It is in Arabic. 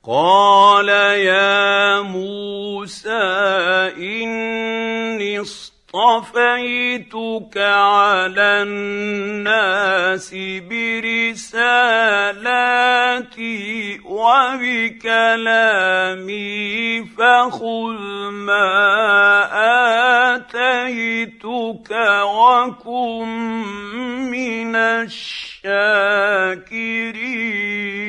قال يا موسى إني اصطفيتك على الناس برسالاتي وبكلامي فخذ ما آتيتك وكن من الشاكرين.